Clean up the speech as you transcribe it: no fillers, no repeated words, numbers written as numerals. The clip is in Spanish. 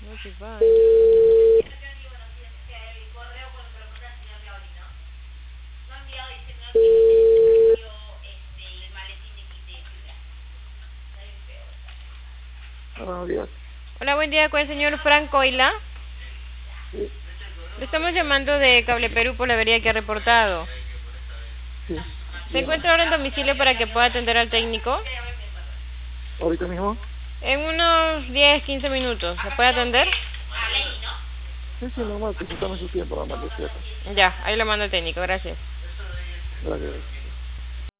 Notify. Buenos días. Hola, buen día con el señor Franco Hilá. Sí, Le estamos llamando de Cable Perú por la avería que ha reportado. sí, ¿Se dígame. encuentra ahora en domicilio para que pueda atender al técnico? ¿Ahorita mismo? En unos 10-15 minutos. ¿Se puede atender? Sí, sí, normal, que se tome su tiempo, normal, es cierto. Ya, ahí lo mando al técnico, gracias. Gracias.